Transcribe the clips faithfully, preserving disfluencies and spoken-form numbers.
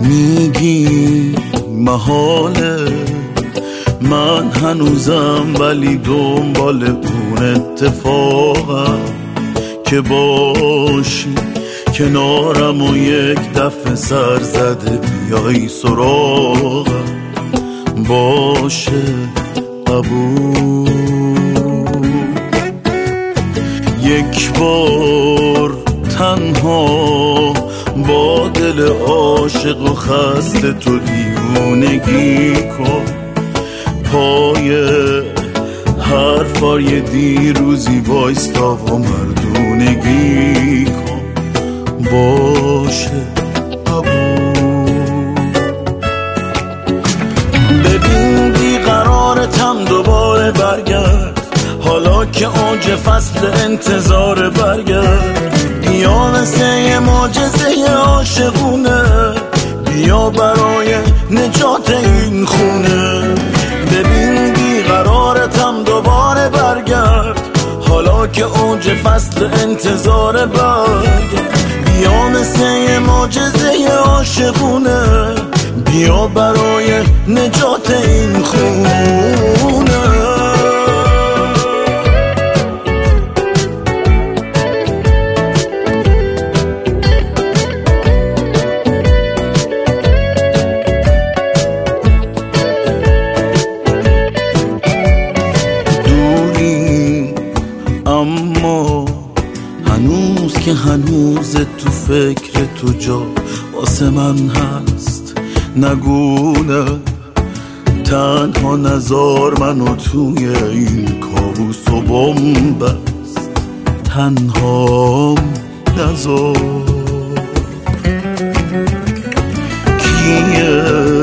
میگی محاله من هنوزم ولی دنبال اون اتفاقم که باشی کنارم و یک دفعه سر زده بیایی سراغم. باشه قبول، یک بار تنها با دل عاشق و خسته تو دیوونگی کن. پای حرفای دیروزی وایستا و مردونگی کن. باشه قبول. ببین بیقرارتم دوباره برگرد، حالا که اوج فصل انتظار برگرد. بیا مثل یه معجزه عاشقونه، بیا برای نجات این خونه. ببین بیقرارتم دوباره برگرد، حالا که اوج فصل انتظار برگرد. بیا مثل یه معجزه عاشقونه، بیا برای نجات این خونه. اما هنوز که هنوز تو فکر تو جا واسه من هست، نگونه تنها نزار منو توی این کابوس و بومبست. تنها نزار. کیه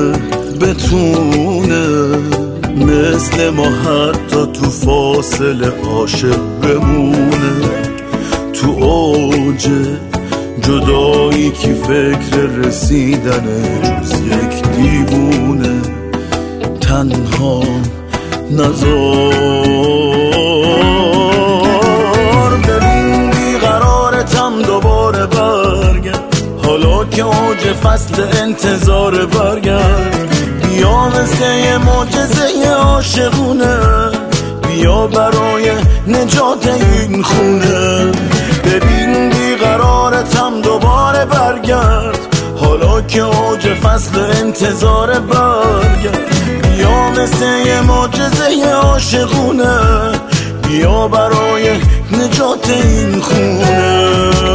بتونه مثل ما حتی تو فاصله عاشق بمونه؟ تو اوج جدایی کی فکر رسیدنه جز یک دیوونه؟ تنها نزار. ببین بیقرارتم دوباره برگرد، حالا که اوج فصل انتظار برگرد. بیا مثل یه معجزه عاشقونه، بیا برای نجات این خونه. ببین بیقرارتم دوباره برگرد، حالا که اوج فصل انتظار برگرد. بیا مثل یه معجزه عاشقونه، بیا برای نجات این خونه.